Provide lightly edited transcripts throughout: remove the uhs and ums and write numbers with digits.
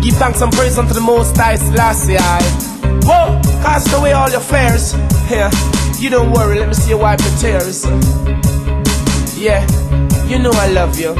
Give thanks and praise unto the Most High Selassie. Whoa, cast away all your fears. Yeah, you don't worry, let me see you wipe your tears. Yeah, you know I love you.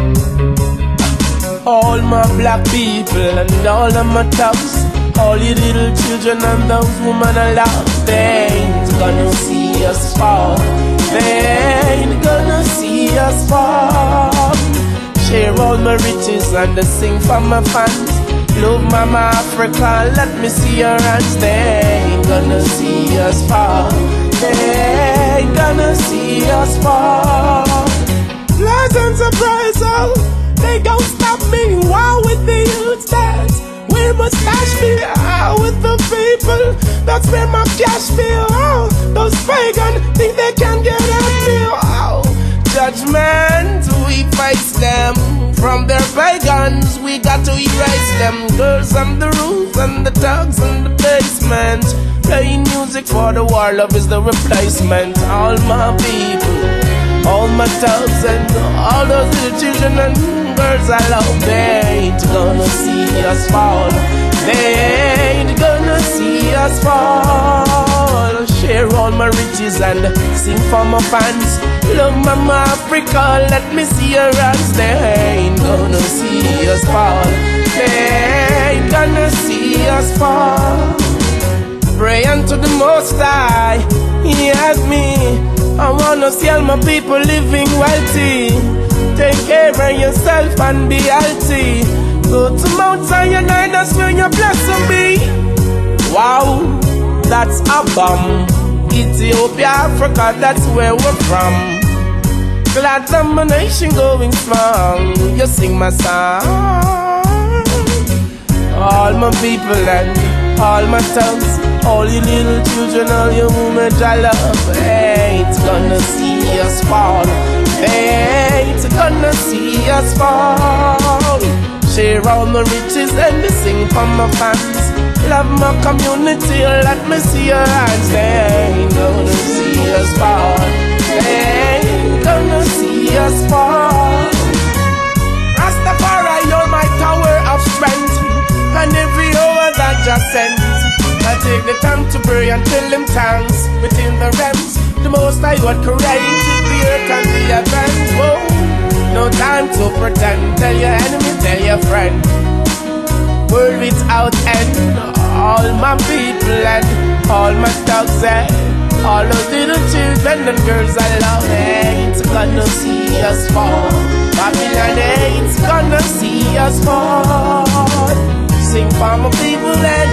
All my black people and all of my thugs, all you little children and those women I love, they ain't gonna see us fall. They ain't gonna see us fall. Share all my riches and sing for my fans. Love Mama Africa, let me see your hands. They ain't gonna see us fall. They ain't gonna see us fall. Pleasant surprise, oh, they gon' stop me. Wow, with the youth dance, we must cash me out with the people. That's where my cash be. Oh, those pagans think they can get at me. Oh, judgment, we face them. From their pagans, we got to erase them. Girls on the roof and the dogs in the basement, playing music for the war, love is the replacement. All my people, all my thugs and all those little children and girls I love, they ain't gonna see us fall. They ain't gonna see us fall. Share all my riches and sing for my fans. Love Mama Africa, let me see your hands. They ain't gonna see us fall. They ain't gonna see us fall. Pray unto the Most High, He has me. I wanna see all my people living wealthy. Take care of yourself and be healthy. Go to Mount Zion, that's where your blessing be. Wow, that's a bomb. Ethiopia, Africa, that's where we're from. Glad that my nation going strong. You sing my song. All my people and all my thugs, all you little children, all your women I love, ain't gonna see us fall. They ain't gonna see us fall. Share all my riches and sing for my fans. Love my community, let me see your hands. They ain't gonna see us fall. They ain't gonna see us fall. Rastafari, you're my tower of strength, and every hour that just sends, I take the time to pray and tell them thanks. Within the realms, the Most High God created the earth and the heavens. Whoa, no time to pretend. Tell your enemy, tell your friend. World without end. All my people and all my dogs and all those little children and girls I love, ain't gonna see us fall. Babylon ain't gonna see us fall. Sing for my people and